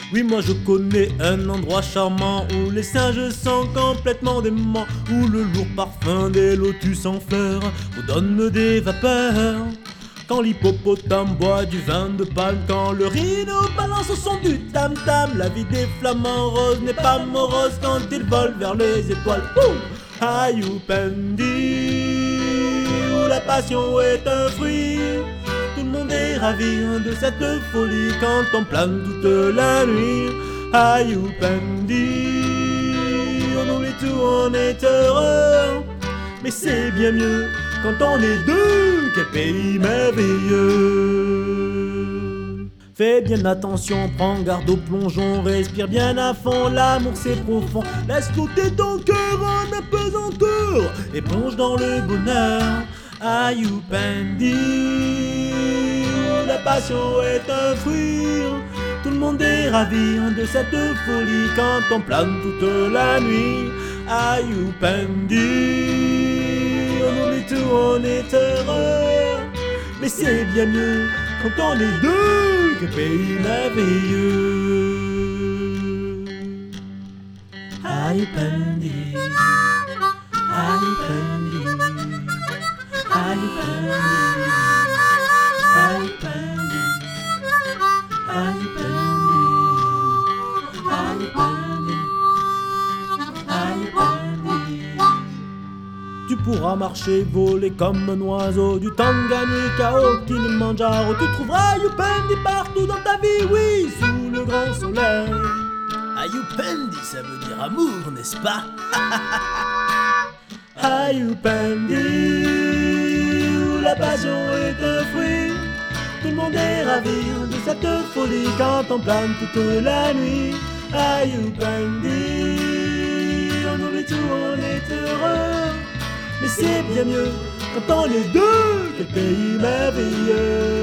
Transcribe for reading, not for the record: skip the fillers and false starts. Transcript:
Oui, moi je connais un endroit charmant où les singes sont complètement déments, où le lourd parfum des lotus en fleurs vous donne des vapeurs. Quand l'hippopotame boit du vin de palme, quand le rhino balance au son du tam-tam, la vie des flamants roses n'est pas morose quand ils volent vers les étoiles. Hayupendi, où la passion est un fruit. Tout le monde est ravi de cette folie quand on plane toute la nuit. Hayupendi, on oublie tout, on est heureux. Mais c'est bien mieux quand on est deux, quel pays merveilleux. Fais bien attention, prends garde au plongeon, respire bien à fond, l'amour c'est profond. Laisse flotter ton cœur en apesanteur et plonge dans le bonheur. Hayupendi, la passion est un fruit. Tout le monde est ravi de cette folie quand on plane toute la nuit. Hayupendi, on oublie tout, on est heureux. Mais c'est bien mieux quand on est deux, quel pays merveilleux. Hayupendi, Hayupendi, Hayupendi, Hayupendi, Hayupendi, Hayupendi, Hayupendi. Tu pourras marcher, voler comme un oiseau du Tanganyika au Kilimanjaro. Tu trouveras Hayupendi partout dans ta vie, oui, sous le grand soleil. Hayupendi, ça veut dire amour, n'est-ce pas? Hayupendi, où la passion est un fruit. Tout le monde est ravi de cette folie quand on plane toute la nuit. Hayupendi, on oublie tout, on est heureux. Mais c'est bien mieux quand on est deux, quel pays merveilleux.